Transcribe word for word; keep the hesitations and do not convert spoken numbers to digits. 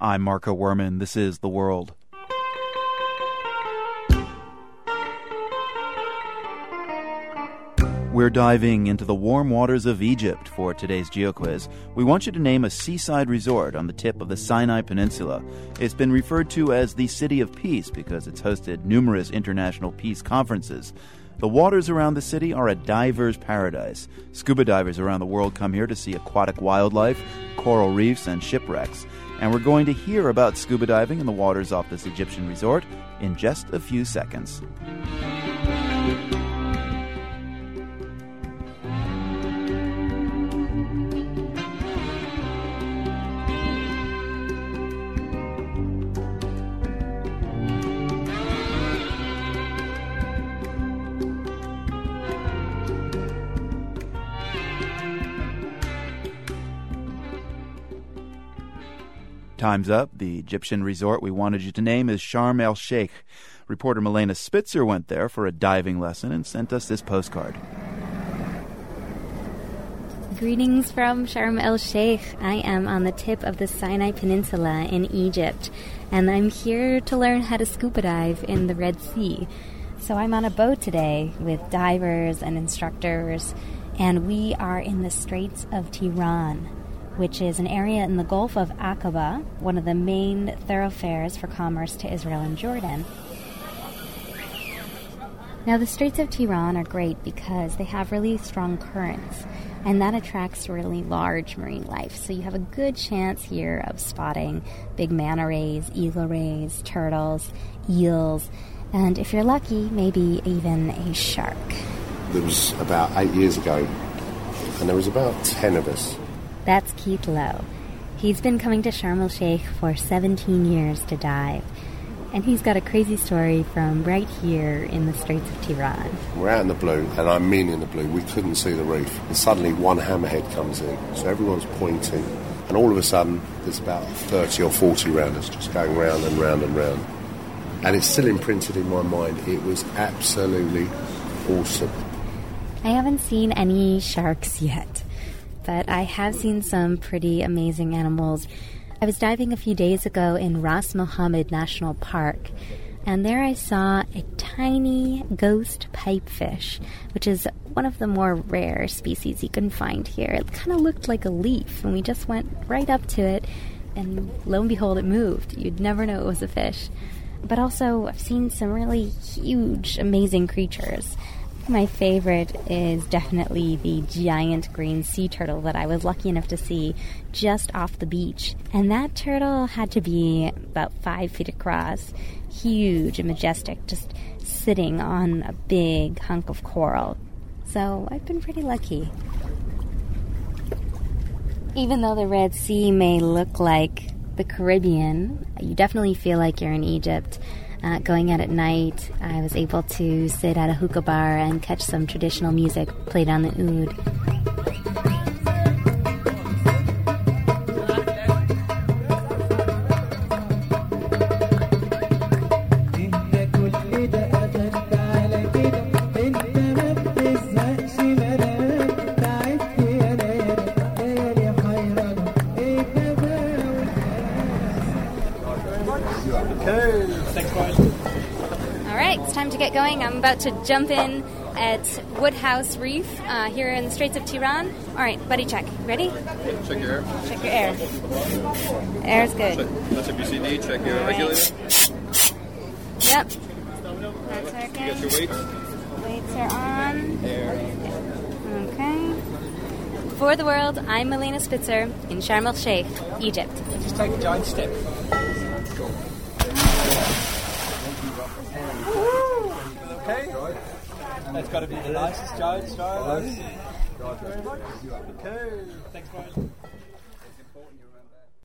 I'm Marco Werman. This is The World. We're diving into the warm waters of Egypt for today's GeoQuiz. We want you to name a seaside resort on the tip of the Sinai Peninsula. It's been referred to as the City of Peace because it's hosted numerous international peace conferences. The waters around the city are a diver's paradise. Scuba divers around the world come here to see aquatic wildlife, coral reefs, and shipwrecks. And we're going to hear about scuba diving in the waters off this Egyptian resort in just a few seconds. Time's up. The Egyptian resort we wanted you to name is Sharm el-Sheikh. Reporter Milena Spitzer went there for a diving lesson and sent us this postcard. Greetings from Sharm el-Sheikh. I am on the tip of the Sinai Peninsula in Egypt, and I'm here to learn how to scuba dive in the Red Sea. So I'm on a boat today with divers and instructors, and we are in the Straits of Tiran, which is an area in the Gulf of Aqaba, one of the main thoroughfares for commerce to Israel and Jordan. Now, the Straits of Tiran are great because they have really strong currents, and that attracts really large marine life. So you have a good chance here of spotting big manta rays, eagle rays, turtles, eels, and if you're lucky, maybe even a shark. It was about eight years ago, and there was about ten of us. That's Keith Lowe. He's been coming to Sharm el-Sheikh for seventeen years to dive. And he's got a crazy story from right here in the Straits of Tiran. We're out in the blue, and I mean in the blue. We couldn't see the reef. And suddenly one hammerhead comes in. So everyone's pointing. And all of a sudden, there's about thirty or forty rounders just going round and round and round. And it's still imprinted in my mind. It was absolutely awesome. I haven't seen any sharks yet, but I have seen some pretty amazing animals. I was diving a few days ago in Ras Mohammed National Park, and there I saw a tiny ghost pipefish, which is one of the more rare species you can find here. It kind of looked like a leaf, and we just went right up to it, and lo and behold, it moved. You'd never know it was a fish. But also, I've seen some really huge, amazing creatures. My favorite is definitely the giant green sea turtle that I was lucky enough to see just off the beach. And that turtle had to be about five feet across, huge and majestic, just sitting on a big hunk of coral. So I've been pretty lucky. Even though the Red Sea may look like the Caribbean, you definitely feel like you're in Egypt. Uh, going out at night, I was able to sit at a hookah bar and catch some traditional music played on the oud. To get going, I'm about to jump in at Woodhouse Reef uh, here in the Straits of Tiran. All right, buddy, check. Ready? Check your air. Check your air. Air's good. That's a B C D. Check your regulator. Yep. That's okay. You got your weights? Weights are on. Air. Okay. For the World, I'm Milena Spitzer in Sharm el-Sheikh, Egypt. Just take a giant step. Okay. That's got to be the nicest giant star. Okay. Thanks, guys.